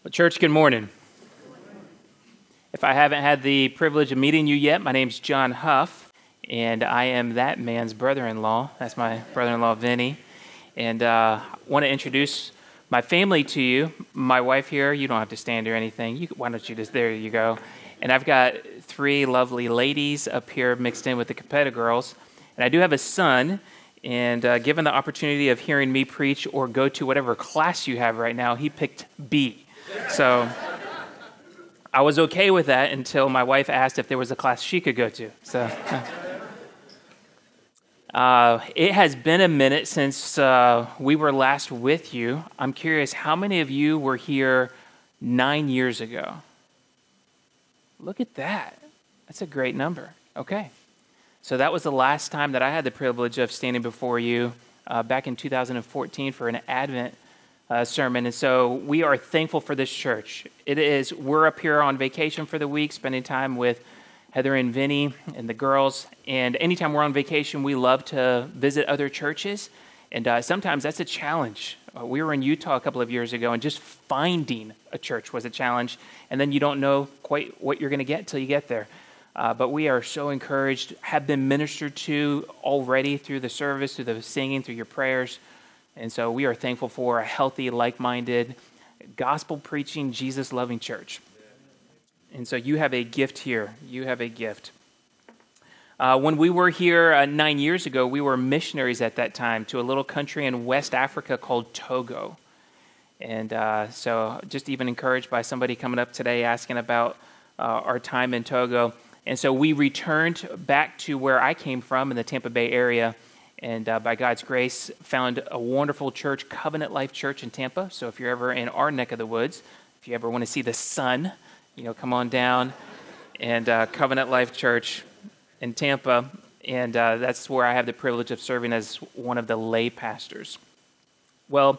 Well, church, good morning. If I haven't had the privilege of meeting you yet, my name's John Huff, and I am that man's brother-in-law. That's my brother-in-law, Vinny. And I want to introduce my family to you. My wife here, you don't have to stand or anything. Why don't you just, there you go. And I've got three lovely ladies up here mixed in with the Capetta girls. And I do have a son, and given the opportunity of hearing me preach or go to whatever class you have right now, he picked B. So I was okay with that until my wife asked if there was a class she could go to. So it has been a minute since we were last with you. I'm curious, how many of you were here 9 years ago? Look at that. That's a great number. Okay. So that was the last time that I had the privilege of standing before you back in 2014 for an Advent sermon. And so we are thankful for this church. We're up here on vacation for the week, spending time with Heather and Vinny and the girls. And anytime we're on vacation, we love to visit other churches. And sometimes that's a challenge. We were in Utah a couple of years ago, and just finding a church was a challenge. And then you don't know quite what you're going to get until you get there. But we are so encouraged, have been ministered to already through the service, through the singing, through your prayers. And so we are thankful for a healthy, like-minded, gospel-preaching, Jesus-loving church. And so you have a gift here. You have a gift. When we were here 9 years ago, we were missionaries at that time to a little country in West Africa called Togo. And so just even encouraged by somebody coming up today asking about our time in Togo. And so we returned back to where I came from in the Tampa Bay area. And by God's grace, found a wonderful church, Covenant Life Church in Tampa. So if you're ever in our neck of the woods, if you ever want to see the sun, come on down. And Covenant Life Church in Tampa. And that's where I have the privilege of serving as one of the lay pastors. Well,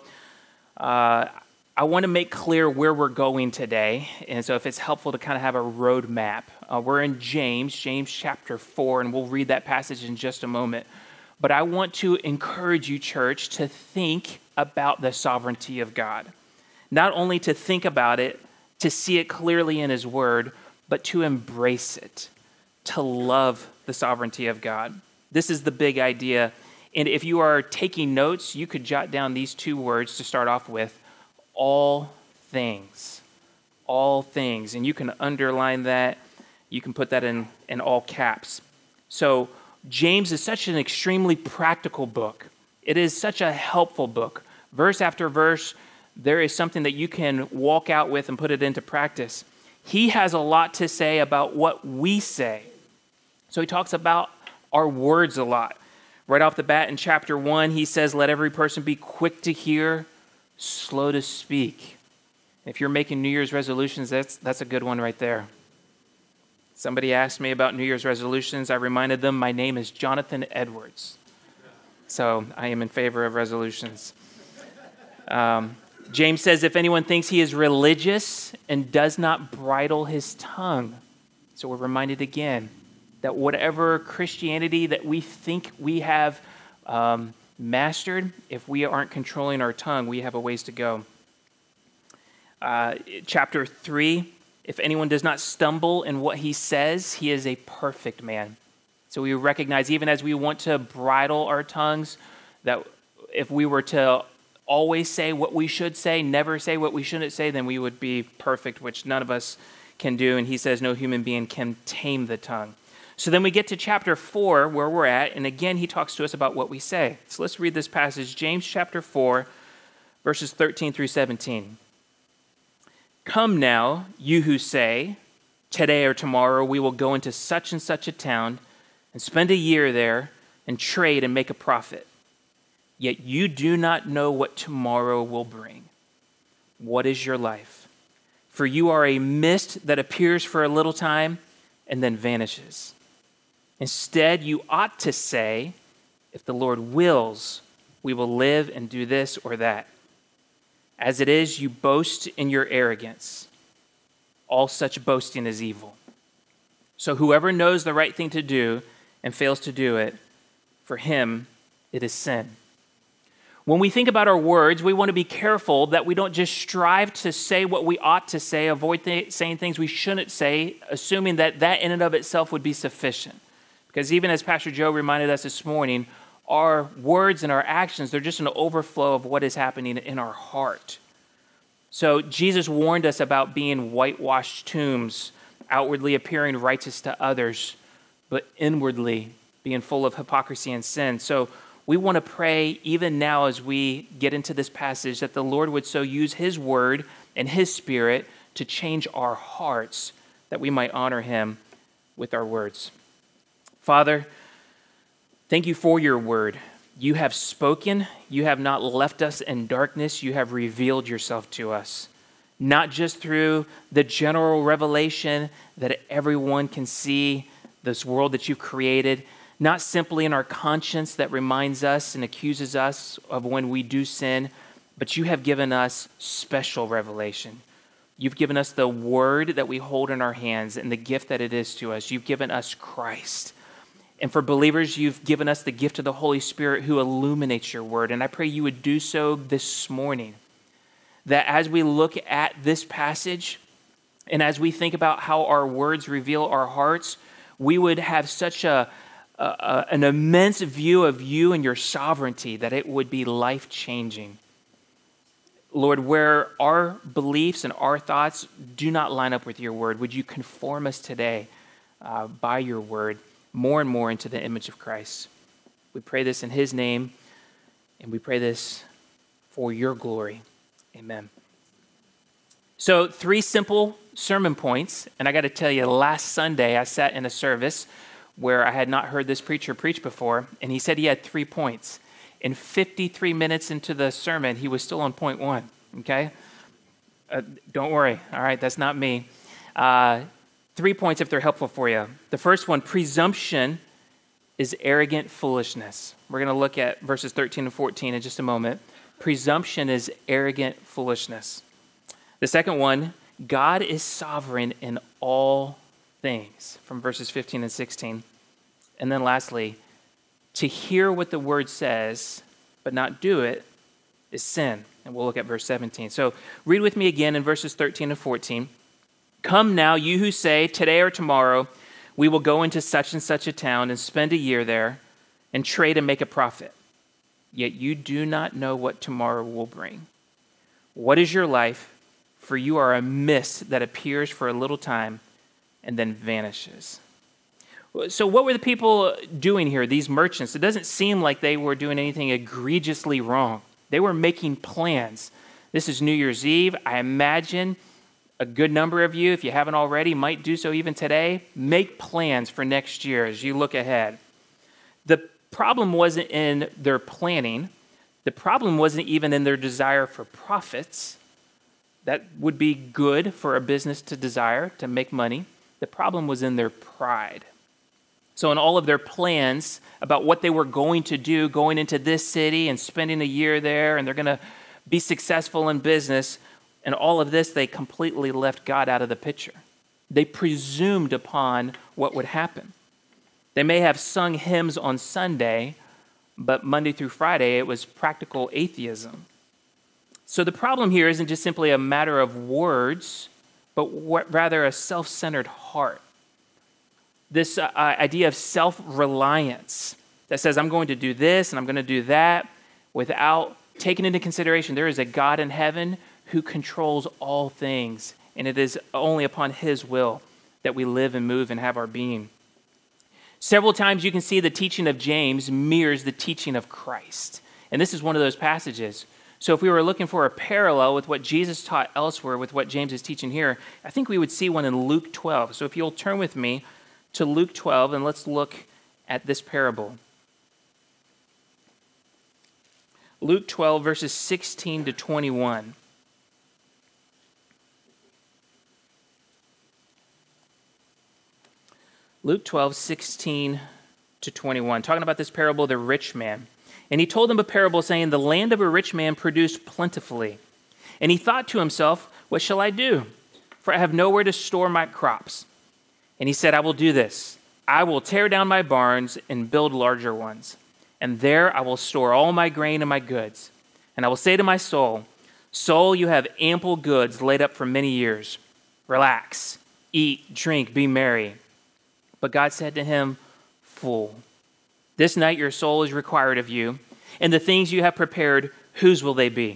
I want to make clear where we're going today. And so if it's helpful to kind of have a road map. We're in James chapter 4, and we'll read that passage in just a moment. But I want to encourage you, church, to think about the sovereignty of God. Not only to think about it, to see it clearly in His Word, but to embrace it, to love the sovereignty of God. This is the big idea. And if you are taking notes, you could jot down these two words to start off with: all things. All things. And you can underline that. You can put that in all caps. So James is such an extremely practical book. It is such a helpful book. Verse after verse, there is something that you can walk out with and put it into practice. He has a lot to say about what we say. So he talks about our words a lot. Right off the bat in chapter 1, he says, let every person be quick to hear, slow to speak. If you're making New Year's resolutions, that's a good one right there. Somebody asked me about New Year's resolutions. I reminded them my name is Jonathan Edwards. So I am in favor of resolutions. James says, if anyone thinks he is religious and does not bridle his tongue. So we're reminded again that whatever Christianity that we think we have mastered, if we aren't controlling our tongue, we have a ways to go. Chapter 3. If anyone does not stumble in what he says, he is a perfect man. So we recognize, even as we want to bridle our tongues, that if we were to always say what we should say, never say what we shouldn't say, then we would be perfect, which none of us can do. And he says no human being can tame the tongue. So then we get to chapter 4, where we're at, and again, he talks to us about what we say. So let's read this passage, James chapter 4, verses 13 through 17. Come now, you who say, today or tomorrow we will go into such and such a town and spend a year there and trade and make a profit. Yet you do not know what tomorrow will bring. What is your life? For you are a mist that appears for a little time and then vanishes. Instead, you ought to say, if the Lord wills, we will live and do this or that. As it is, you boast in your arrogance. All such boasting is evil. So whoever knows the right thing to do and fails to do it, for him it is sin. When we think about our words, we want to be careful that we don't just strive to say what we ought to say, avoid saying things we shouldn't say, assuming that that in and of itself would be sufficient. Because even as Pastor Joe reminded us this morning, our words and our actions, they're just an overflow of what is happening in our heart. So Jesus warned us about being whitewashed tombs, outwardly appearing righteous to others, but inwardly being full of hypocrisy and sin. So we want to pray even now as we get into this passage that the Lord would so use his word and his spirit to change our hearts that we might honor him with our words. Father, thank you for your word. You have spoken. You have not left us in darkness. You have revealed yourself to us, not just through the general revelation that everyone can see this world that you've created, not simply in our conscience that reminds us and accuses us of when we do sin, but you have given us special revelation. You've given us the word that we hold in our hands and the gift that it is to us. You've given us Christ. And for believers, you've given us the gift of the Holy Spirit who illuminates your word. And I pray you would do so this morning, that as we look at this passage and as we think about how our words reveal our hearts, we would have such an immense view of you and your sovereignty that it would be life-changing. Lord, where our beliefs and our thoughts do not line up with your word, would you conform us today by your word more and more into the image of Christ? We pray this in his name, and we pray this for your glory. Amen. So 3 simple sermon points, and I got to tell you, last Sunday I sat in a service where I had not heard this preacher preach before, and he said he had 3 points. And 53 minutes into the sermon, he was still on point 1, okay? Don't worry, all right, that's not me. 3 points if they're helpful for you. The first one, presumption is arrogant foolishness. We're going to look at verses 13 and 14 in just a moment. Presumption is arrogant foolishness. The second one, God is sovereign in all things, from verses 15 and 16. And then lastly, to hear what the word says, but not do it, is sin. And we'll look at verse 17. So read with me again in verses 13 and 14. Come now, you who say, today or tomorrow, we will go into such and such a town and spend a year there and trade and make a profit. Yet you do not know what tomorrow will bring. What is your life? For you are a mist that appears for a little time and then vanishes. So what were the people doing here, these merchants? It doesn't seem like they were doing anything egregiously wrong. They were making plans. This is New Year's Eve. I imagine a good number of you, if you haven't already, might do so even today. Make plans for next year as you look ahead. The problem wasn't in their planning. The problem wasn't even in their desire for profits. That would be good for a business to desire, to make money. The problem was in their pride. So in all of their plans about what they were going to do, going into this city and spending a year there, and they're going to be successful in business, and all of this, they completely left God out of the picture. They presumed upon what would happen. They may have sung hymns on Sunday, but Monday through Friday, it was practical atheism. So the problem here isn't just simply a matter of words, but rather a self-centered heart. This idea of self-reliance that says, I'm going to do this and I'm going to do that, without taking into consideration there is a God in heaven who controls all things, and it is only upon his will that we live and move and have our being. Several times you can see the teaching of James mirrors the teaching of Christ. And this is one of those passages. So if we were looking for a parallel with what Jesus taught elsewhere with what James is teaching here, I think we would see one in Luke 12. So if you'll turn with me to Luke 12, and let's look at this parable. Luke 12, verses 16 to 21. Luke 12, 16 to 21, talking about this parable of the rich man. And he told them a parable saying, the land of a rich man produced plentifully. And he thought to himself, what shall I do? For I have nowhere to store my crops. And he said, I will do this. I will tear down my barns and build larger ones. And there I will store all my grain and my goods. And I will say to my soul, soul, you have ample goods laid up for many years. Relax, eat, drink, be merry. But God said to him, fool, this night your soul is required of you, and the things you have prepared, whose will they be?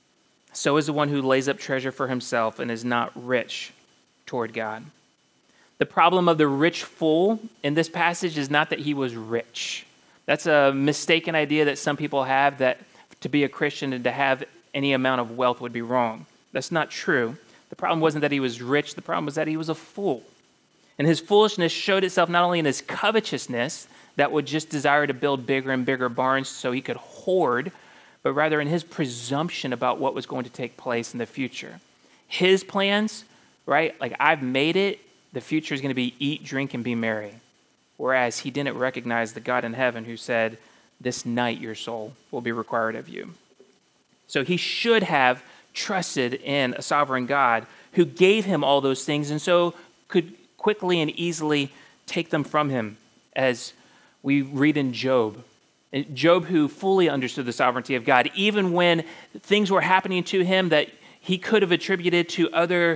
So is the one who lays up treasure for himself and is not rich toward God. The problem of the rich fool in this passage is not that he was rich. That's a mistaken idea that some people have, that to be a Christian and to have any amount of wealth would be wrong. That's not true. The problem wasn't that he was rich. The problem was that he was a fool. And his foolishness showed itself not only in his covetousness, that would just desire to build bigger and bigger barns so he could hoard, but rather in his presumption about what was going to take place in the future. His plans, right? Like, I've made it. The future is going to be eat, drink, and be merry. Whereas he didn't recognize the God in heaven who said, this night your soul will be required of you. So he should have trusted in a sovereign God who gave him all those things and so could quickly and easily take them from him, as we read in Job. Job, who fully understood the sovereignty of God, even when things were happening to him that he could have attributed to other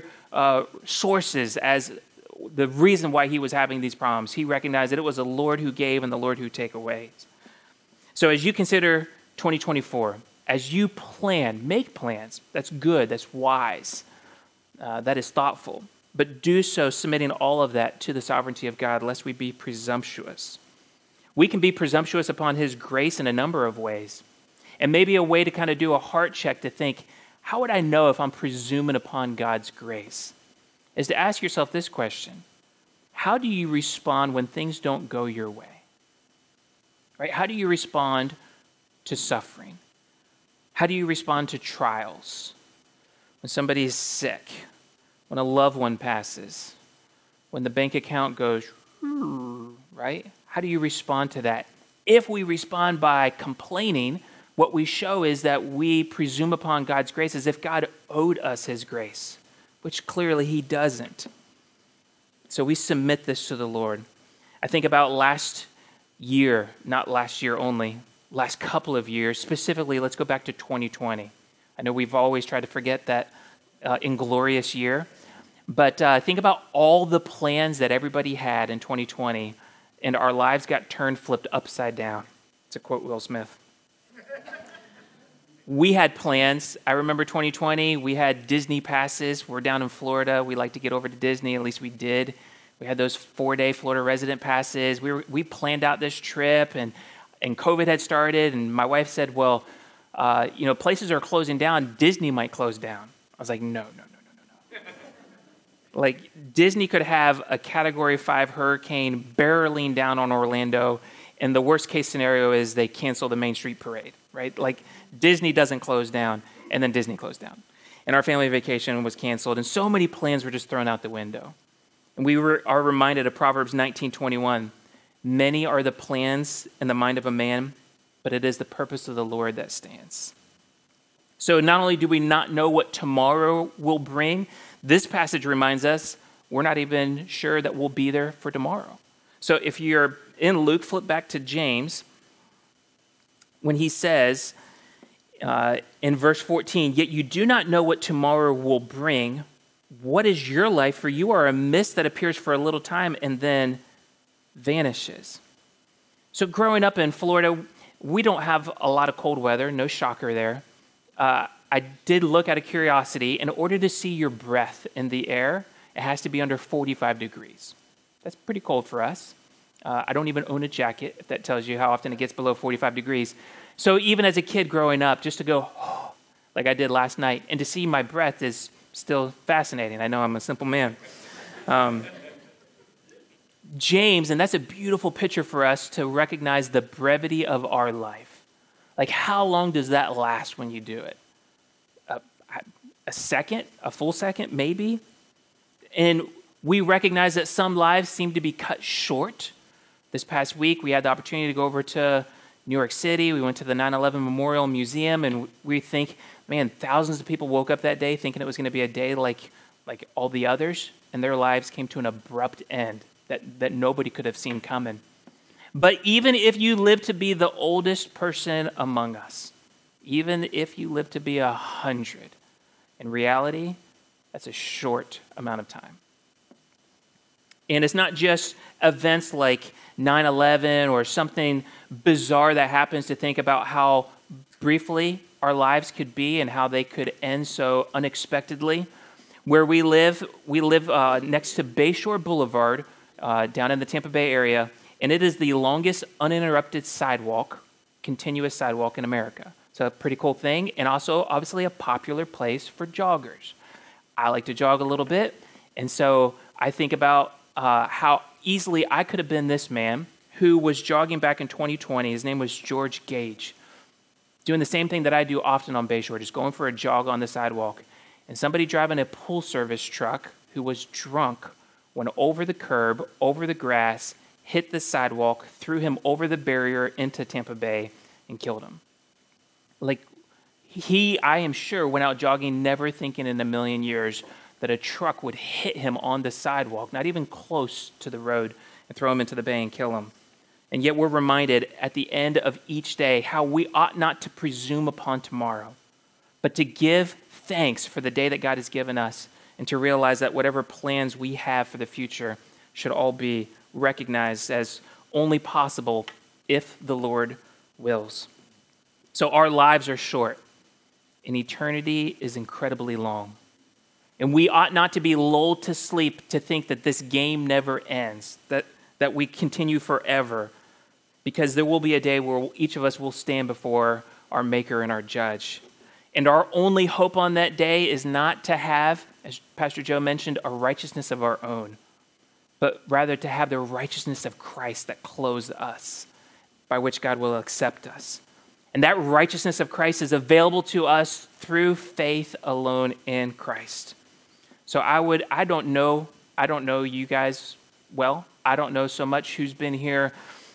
sources as the reason why he was having these problems. He recognized that it was the Lord who gave and the Lord who take away. So as you consider 2024, as you plan, make plans. That's good. That's wise. That is thoughtful. But do so submitting all of that to the sovereignty of God, lest we be presumptuous. We can be presumptuous upon his grace in a number of ways. And maybe a way to kind of do a heart check to think, how would I know if I'm presuming upon God's grace? Is to ask yourself this question: how do you respond when things don't go your way? Right? How do you respond to suffering? How do you respond to trials? When somebody is sick, when a loved one passes, when the bank account goes, right? How do you respond to that? If we respond by complaining, what we show is that we presume upon God's grace as if God owed us his grace, which clearly he doesn't. So we submit this to the Lord. I think about last year, not last year only, last couple of years. Specifically, let's go back to 2020. I know we've always tried to forget that inglorious year, but think about all the plans that everybody had in 2020, and our lives got flipped upside down. To quote Will Smith. We had plans. I remember 2020, we had Disney passes. We're down in Florida. We like to get over to Disney, at least we did. We had those 4-day Florida resident passes. We planned out this trip, and COVID had started, and my wife said, well, places are closing down. Disney might close down. I was like, no. Like, Disney could have a Category 5 hurricane barreling down on Orlando, and the worst case scenario is they cancel the Main Street Parade, right? Like, Disney doesn't close down, and then Disney closed down. And our family vacation was canceled, and so many plans were just thrown out the window. And we are reminded of Proverbs 19:21. Many are the plans in the mind of a man, but it is the purpose of the Lord that stands. So not only do we not know what tomorrow will bring, this passage reminds us we're not even sure that we'll be there for tomorrow. So if you're in Luke, flip back to James, when he says in verse 14, yet you do not know what tomorrow will bring. What is your life? For you are a mist that appears for a little time and then vanishes. So growing up in Florida, we don't have a lot of cold weather, no shocker there. I did look out of curiosity. In order to see your breath in the air, it has to be under 45 degrees. That's pretty cold for us. I don't even own a jacket, if that tells you how often it gets below 45 degrees. So even as a kid growing up, just to go, like I did last night, and to see my breath is still fascinating. I know I'm a simple man. James, and that's a beautiful picture for us to recognize the brevity of our life. Like, how long does that last when you do it? A second? A full second, maybe? And we recognize that some lives seem to be cut short. This past week, we had the opportunity to go over to New York City. We went to the 9/11 Memorial Museum, and we think, man, thousands of people woke up that day thinking it was going to be a day like all the others, and their lives came to an abrupt end that nobody could have seen coming. But even if you live to be the oldest person among us, even if you live to be 100. In reality, that's a short amount of time. And it's not just events like 9/11 or something bizarre that happens to think about how briefly our lives could be and how they could end so unexpectedly. Where we live next to Bayshore Boulevard down in the Tampa Bay area, and it is the longest uninterrupted sidewalk, continuous sidewalk in America. So a pretty cool thing, and also obviously a popular place for joggers. I like to jog a little bit, and so I think about how easily I could have been this man who was jogging back in 2020. His name was George Gage, doing the same thing that I do often on Bayshore, just going for a jog on the sidewalk. And somebody driving a pool service truck who was drunk went over the curb, over the grass, hit the sidewalk, threw him over the barrier into Tampa Bay, and killed him. Like, he, I am sure, went out jogging never thinking in a million years that a truck would hit him on the sidewalk, not even close to the road, and throw him into the bay and kill him. And yet we're reminded at the end of each day how we ought not to presume upon tomorrow, but to give thanks for the day that God has given us, and to realize that whatever plans we have for the future should all be recognized as only possible if the Lord wills. So our lives are short, and eternity is incredibly long. And we ought not to be lulled to sleep to think that this game never ends, that we continue forever, because there will be a day where each of us will stand before our Maker and our Judge. And our only hope on that day is not to have, as Pastor Joe mentioned, a righteousness of our own, but rather to have the righteousness of Christ that clothes us, by which God will accept us. And that righteousness of Christ is available to us through faith alone in Christ. So I don't know you guys well. I don't know so much who's been here.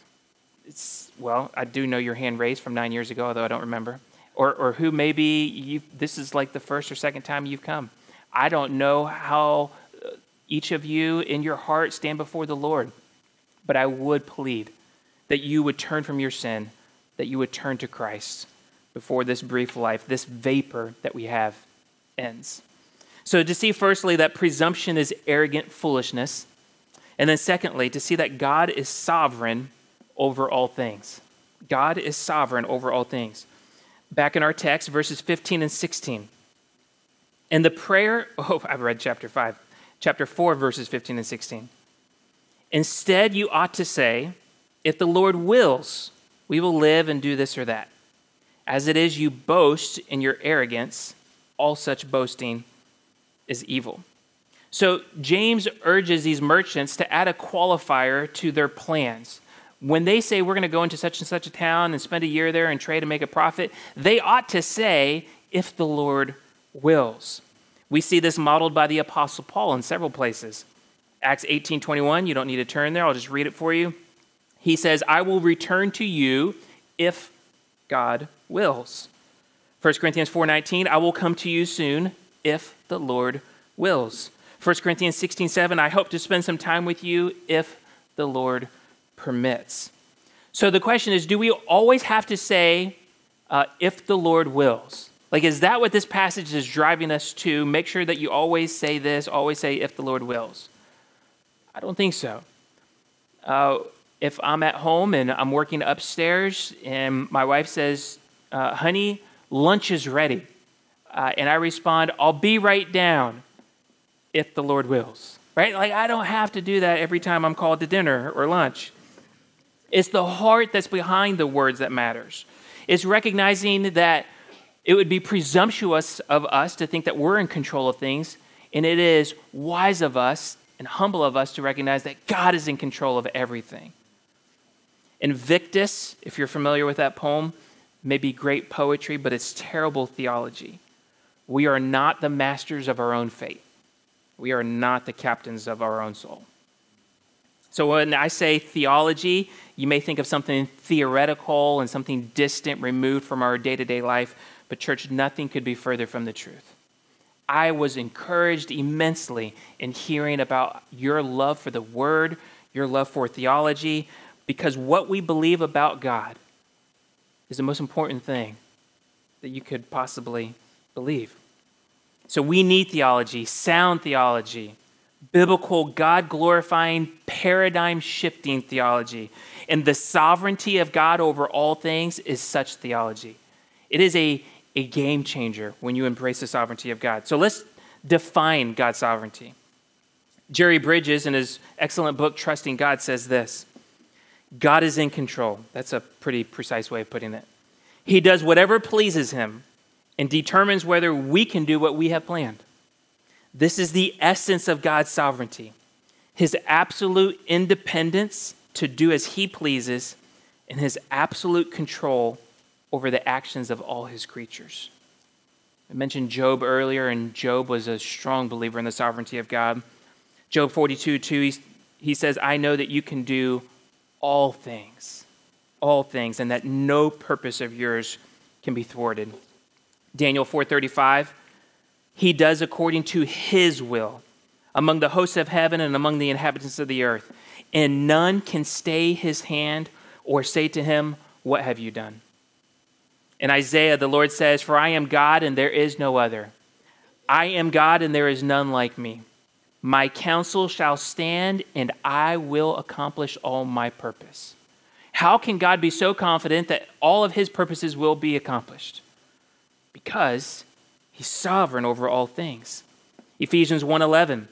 I do know your hand raised from 9 years ago, although I don't remember. Or who maybe this is like the first or second time you've come. I don't know how each of you in your heart stand before the Lord, but I would plead that you would turn from your sin, that you would turn to Christ before this brief life, this vapor that we have, ends. So to see firstly that presumption is arrogant foolishness, and then secondly, to see that God is sovereign over all things. God is sovereign over all things. Back in our text, verses 15 and 16. And the prayer, I've read chapter 5, chapter 4, verses 15 and 16. Instead, you ought to say, if the Lord wills, we will live and do this or that. As it is, you boast in your arrogance. All such boasting is evil. So James urges these merchants to add a qualifier to their plans. When they say we're going to go into such and such a town and spend a year there and trade and make a profit, they ought to say, if the Lord wills. We see this modeled by the Apostle Paul in several places. Acts 18:21, you don't need to turn there, I'll just read it for you. He says, I will return to you if God wills. 1 Corinthians 4:19, I will come to you soon if the Lord wills. 1 Corinthians 16:7, I hope to spend some time with you if the Lord permits. So the question is, do we always have to say, if the Lord wills? Like, is that what this passage is driving us to? Make sure that you always say this, always say, if the Lord wills. I don't think so. If I'm at home and I'm working upstairs and my wife says, honey, lunch is ready. And I respond, I'll be right down if the Lord wills. Right? Like, I don't have to do that every time I'm called to dinner or lunch. It's the heart that's behind the words that matters. It's recognizing that it would be presumptuous of us to think that we're in control of things, and it is wise of us and humble of us to recognize that God is in control of everything. Invictus, if you're familiar with that poem, may be great poetry, but it's terrible theology. We are not the masters of our own fate. We are not the captains of our own soul. So when I say theology, you may think of something theoretical and something distant, removed from our day-to-day life, but church, nothing could be further from the truth. I was encouraged immensely in hearing about your love for the Word, your love for theology, because what we believe about God is the most important thing. that you could possibly believe. So we need theology, sound theology, biblical, God-glorifying, paradigm-shifting theology. And the sovereignty of God over all things is such theology. It is a game changer when you embrace the sovereignty of God. So let's define God's sovereignty. Jerry Bridges, in his excellent book, Trusting God, says this: God is in control. That's a pretty precise way of putting it. He does whatever pleases him and determines whether we can do what we have planned. This is the essence of God's sovereignty, his absolute independence to do as he pleases and his absolute control over the actions of all his creatures. I mentioned Job earlier, and Job was a strong believer in the sovereignty of God. Job 42:2, he says, I know that you can do all things, and that no purpose of yours can be thwarted. Daniel 4:35, he does according to his will among the hosts of heaven and among the inhabitants of the earth, and none can stay his hand or say to him, what have you done? In Isaiah, the Lord says, for I am God and there is no other. I am God and there is none like me. My counsel shall stand and I will accomplish all my purpose. How can God be so confident that all of his purposes will be accomplished? Because he's sovereign over all things. Ephesians 1:11.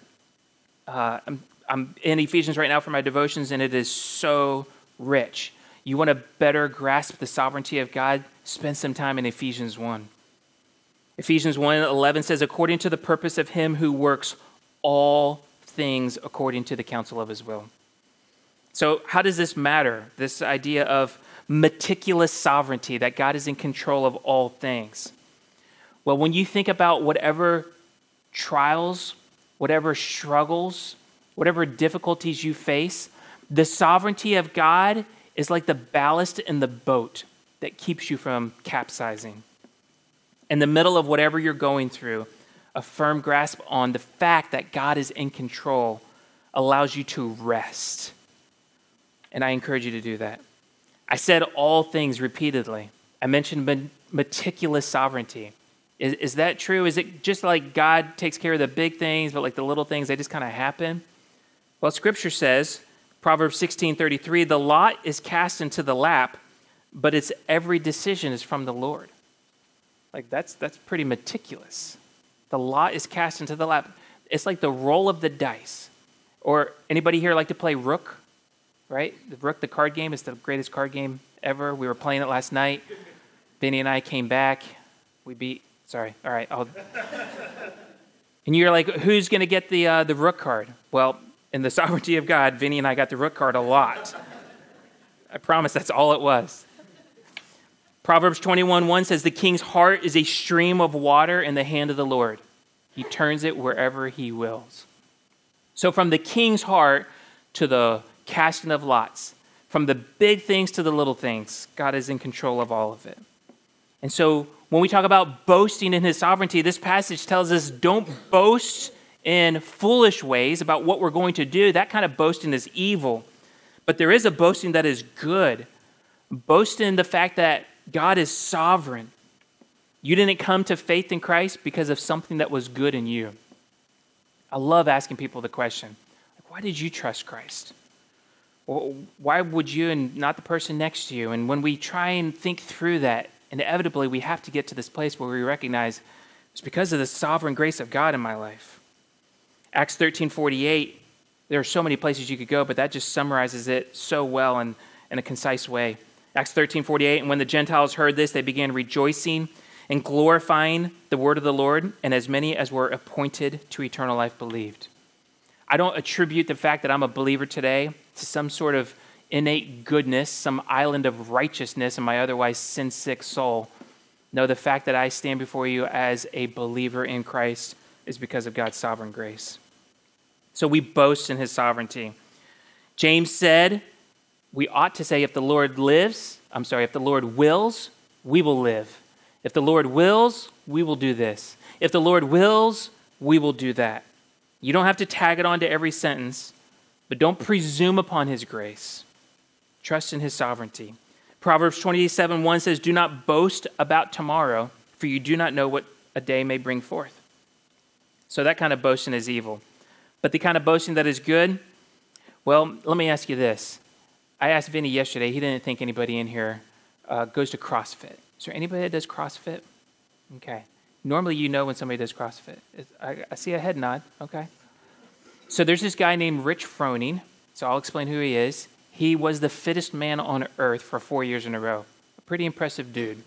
I'm in Ephesians right now for my devotions, and it is so rich. You want to better grasp the sovereignty of God? Spend some time in Ephesians 1. Ephesians 1:11 says, according to the purpose of him who works all things according to the counsel of his will. So how does this matter? This idea of meticulous sovereignty, that God is in control of all things. Well, when you think about whatever trials, whatever struggles, whatever difficulties you face, the sovereignty of God is like the ballast in the boat that keeps you from capsizing. In the middle of whatever you're going through, a firm grasp on the fact that God is in control allows you to rest. And I encourage you to do that. I said all things repeatedly. I mentioned meticulous sovereignty. Is that true? Is it just like God takes care of the big things, but like the little things, they just kind of happen? Well, Scripture says, Proverbs 16:33, the lot is cast into the lap, but its every decision is from the Lord. Like that's pretty meticulous. The lot is cast into the lap. It's like the roll of the dice. Or anybody here like to play Rook? Right? The Rook, the card game, is the greatest card game ever. We were playing it last night. Vinny and I came back. We beat. Sorry. All right. And you're like, who's going to get the Rook card? Well, in the sovereignty of God, Vinny and I got the Rook card a lot. I promise that's all it was. Proverbs 21:1 says, the king's heart is a stream of water in the hand of the Lord. He turns it wherever he wills. So from the king's heart to the casting of lots, from the big things to the little things, God is in control of all of it. And so when we talk about boasting in his sovereignty, this passage tells us don't boast in foolish ways about what we're going to do. That kind of boasting is evil. But there is a boasting that is good. Boast in the fact that God is sovereign. You didn't come to faith in Christ because of something that was good in you. I love asking people the question, why did you trust Christ? Or why would you and not the person next to you? And when we try and think through that, inevitably we have to get to this place where we recognize it's because of the sovereign grace of God in my life. Acts 13:48, there are so many places you could go, but that just summarizes it so well in a concise way. Acts 13:48, and when the Gentiles heard this, they began rejoicing and glorifying the word of the Lord, and as many as were appointed to eternal life believed. I don't attribute the fact that I'm a believer today to some sort of innate goodness, some island of righteousness in my otherwise sin-sick soul. No, the fact that I stand before you as a believer in Christ is because of God's sovereign grace. So we boast in his sovereignty. James said, we ought to say, if the Lord wills, we will live. If the Lord wills, we will do this. If the Lord wills, we will do that. You don't have to tag it on to every sentence, but don't presume upon his grace. Trust in his sovereignty. Proverbs 27:1 says, do not boast about tomorrow, for you do not know what a day may bring forth. So that kind of boasting is evil. But the kind of boasting that is good, well, let me ask you this. I asked Vinny yesterday, he didn't think anybody in here goes to CrossFit. Is there anybody that does CrossFit? Okay. Normally you know when somebody does CrossFit. I see a head nod. Okay. So there's this guy named Rich Froning. So I'll explain who he is. He was the fittest man on earth for 4 years in a row. A pretty impressive dude.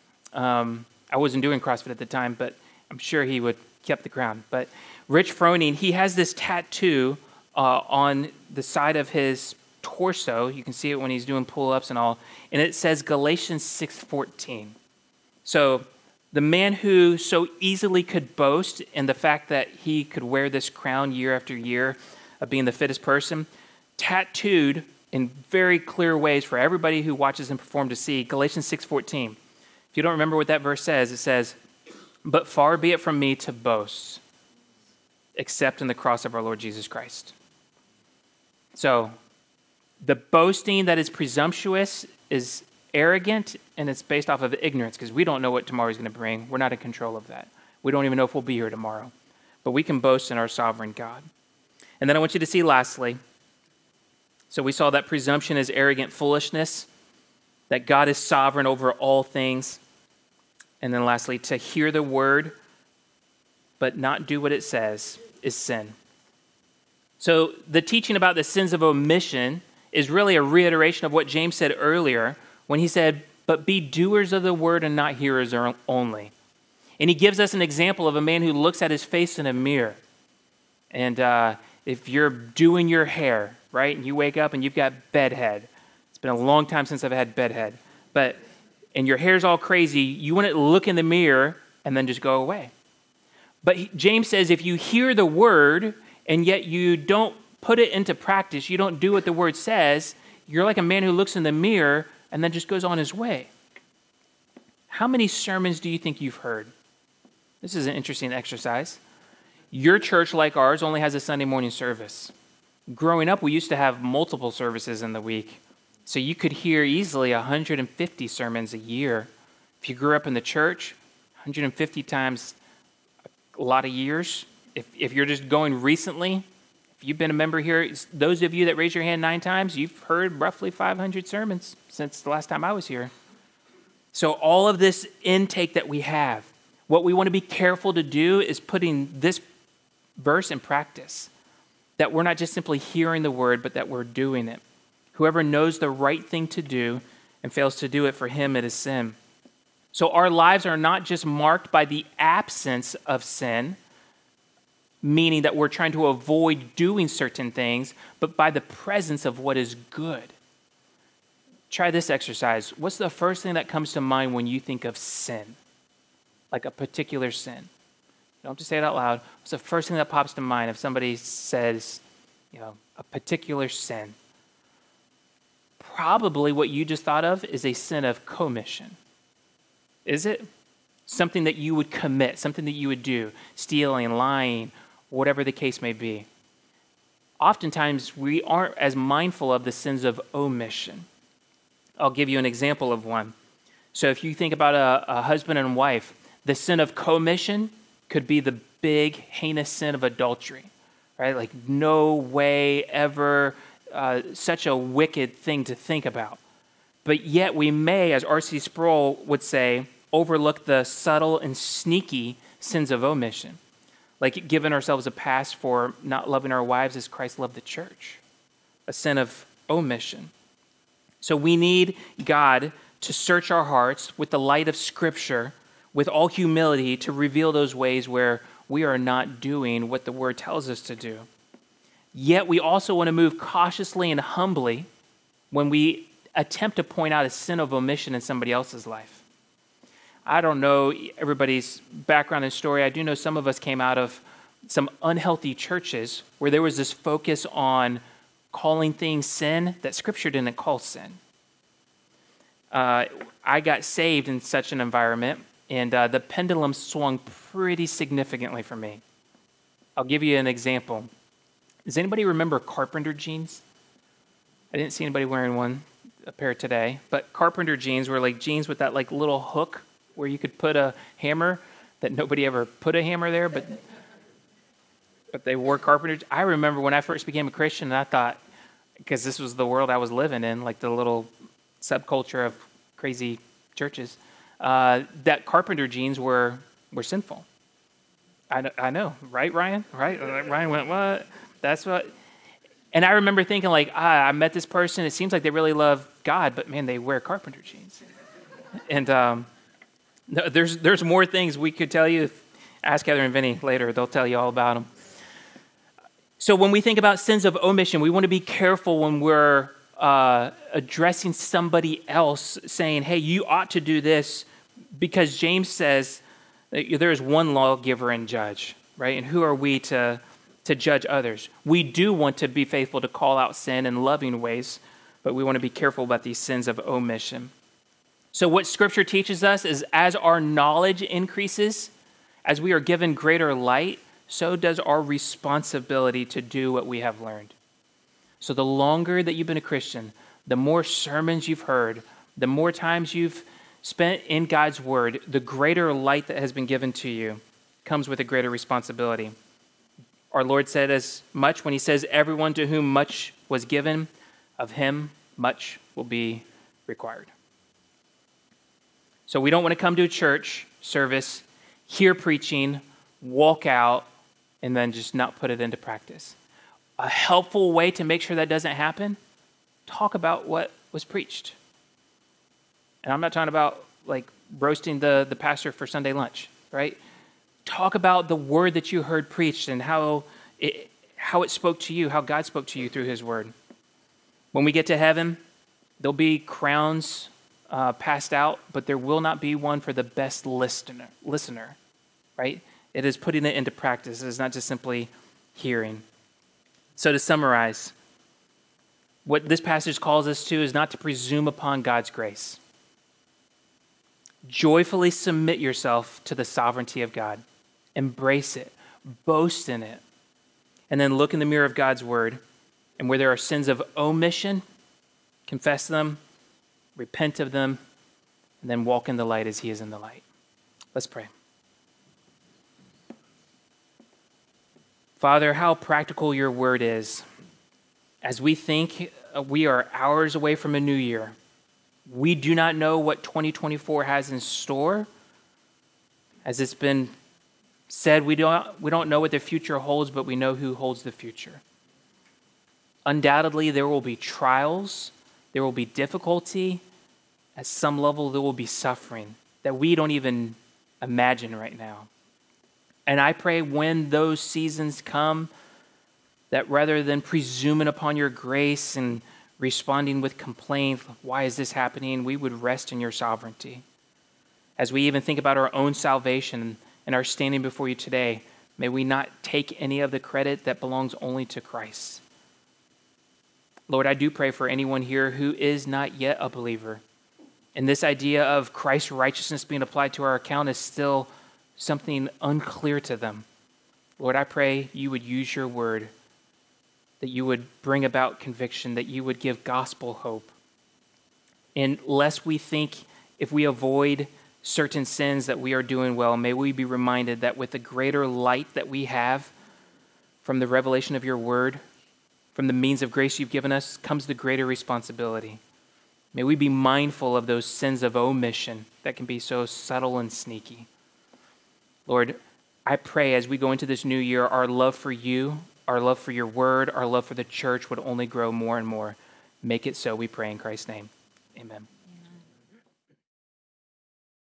I wasn't doing CrossFit at the time, but I'm sure he would keep the crown. But Rich Froning, he has this tattoo on the side of his torso. You can see it when he's doing pull-ups and all. And it says Galatians 6:14. So the man who so easily could boast in the fact that he could wear this crown year after year of being the fittest person, tattooed in very clear ways for everybody who watches him perform to see, Galatians 6:14. If you don't remember what that verse says, it says, "But far be it from me to boast, except in the cross of our Lord Jesus Christ." So the boasting that is presumptuous is arrogant, and it's based off of ignorance, because we don't know what tomorrow is going to bring. We're not in control of that. We don't even know if we'll be here tomorrow. But we can boast in our sovereign God. And then I want you to see lastly, so we saw that presumption is arrogant foolishness, that God is sovereign over all things. And then lastly, to hear the word but not do what it says is sin. So the teaching about the sins of omission is really a reiteration of what James said earlier when he said, "But be doers of the word and not hearers only." And he gives us an example of a man who looks at his face in a mirror. And if you're doing your hair, right, and you wake up and you've got bedhead. It's been a long time since I've had bedhead. And your hair's all crazy, you want to look in the mirror and then just go away. But James says if you hear the word and yet you don't put it into practice, you don't do what the word says, you're like a man who looks in the mirror and then just goes on his way. How many sermons do you think you've heard? This is an interesting exercise. Your church, like ours, only has a Sunday morning service. Growing up, we used to have multiple services in the week. So you could hear easily 150 sermons a year. If you grew up in the church, 150 times a lot of years. If you're just going recently, if you've been a member here, those of you that raise your hand 9 times, you've heard roughly 500 sermons since the last time I was here. So all of this intake that we have, what we want to be careful to do is putting this verse in practice. That we're not just simply hearing the word, but that we're doing it. Whoever knows the right thing to do and fails to do it, for him it is sin. So our lives are not just marked by the absence of sin, meaning that we're trying to avoid doing certain things, but by the presence of what is good. Try this exercise. What's the first thing that comes to mind when you think of sin? Like a particular sin. You don't have to say it out loud. What's the first thing that pops to mind if somebody says, a particular sin? Probably what you just thought of is a sin of commission. Is it? Something that you would commit, something that you would do, stealing, lying, whatever the case may be. Oftentimes, we aren't as mindful of the sins of omission. I'll give you an example of one. So if you think about a husband and wife, the sin of commission could be the big, heinous sin of adultery, right? Like no way ever, such a wicked thing to think about. But yet we may, as R.C. Sproul would say, overlook the subtle and sneaky sins of omission, like giving ourselves a pass for not loving our wives as Christ loved the church, a sin of omission. So we need God to search our hearts with the light of Scripture, with all humility, to reveal those ways where we are not doing what the Word tells us to do. Yet we also want to move cautiously and humbly when we attempt to point out a sin of omission in somebody else's life. I don't know everybody's background and story. I do know some of us came out of some unhealthy churches where there was this focus on calling things sin that Scripture didn't call sin. I got saved in such an environment, and the pendulum swung pretty significantly for me. I'll give you an example. Does anybody remember carpenter jeans? I didn't see anybody wearing a pair today, but carpenter jeans were like jeans with that like little hook where you could put a hammer that nobody ever put a hammer there, but they wore carpenters. I remember when I first became a Christian, and I thought, because this was the world I was living in, like the little subculture of crazy churches, that carpenter genes were sinful. I know, right, Ryan? Right? Ryan went, what? That's what. And I remember thinking, like, I met this person. It seems like they really love God, but man, they wear carpenter jeans. And no, there's more things we could tell you. Ask Heather and Vinny later; they'll tell you all about them. So when we think about sins of omission, we want to be careful when we're addressing somebody else, saying, "Hey, you ought to do this," because James says that there is one lawgiver and judge, right? And who are we to judge others? We do want to be faithful to call out sin in loving ways, but we want to be careful about these sins of omission. So what Scripture teaches us is as our knowledge increases, as we are given greater light, so does our responsibility to do what we have learned. So the longer that you've been a Christian, the more sermons you've heard, the more times you've spent in God's Word, the greater light that has been given to you comes with a greater responsibility. Our Lord said as much when he says, everyone to whom much was given, of him much will be required. So we don't want to come to a church service, hear preaching, walk out, and then just not put it into practice. A helpful way to make sure that doesn't happen, talk about what was preached. And I'm not talking about like roasting the pastor for Sunday lunch, right? Talk about the word that you heard preached and how it spoke to you, how God spoke to you through his word. When we get to heaven, there'll be crowns passed out, but there will not be one for the best listener, right? It is putting it into practice. It is not just simply hearing. So to summarize, what this passage calls us to is not to presume upon God's grace. Joyfully submit yourself to the sovereignty of God. Embrace it. Boast in it. And then look in the mirror of God's word. And where there are sins of omission, confess them, repent of them, and then walk in the light as he is in the light. Let's pray. Father, how practical your word is. As we think we are hours away from a new year, we do not know what 2024 has in store. As it's been said, we don't know what the future holds, but we know who holds the future. Undoubtedly, there will be trials, there will be difficulty. At some level, there will be suffering that we don't even imagine right now. And I pray when those seasons come, that rather than presuming upon your grace and responding with complaint, why is this happening, we would rest in your sovereignty. As we even think about our own salvation and our standing before you today, may we not take any of the credit that belongs only to Christ. Lord, I do pray for anyone here who is not yet a believer. And this idea of Christ's righteousness being applied to our account is still something unclear to them. Lord, I pray you would use your word, that you would bring about conviction, that you would give gospel hope. And lest we think if we avoid certain sins that we are doing well, may we be reminded that with the greater light that we have from the revelation of your word, from the means of grace you've given us, comes the greater responsibility. May we be mindful of those sins of omission that can be so subtle and sneaky. Lord, I pray as we go into this new year, our love for you, our love for your word, our love for the church would only grow more and more. Make it so, we pray in Christ's name. Amen.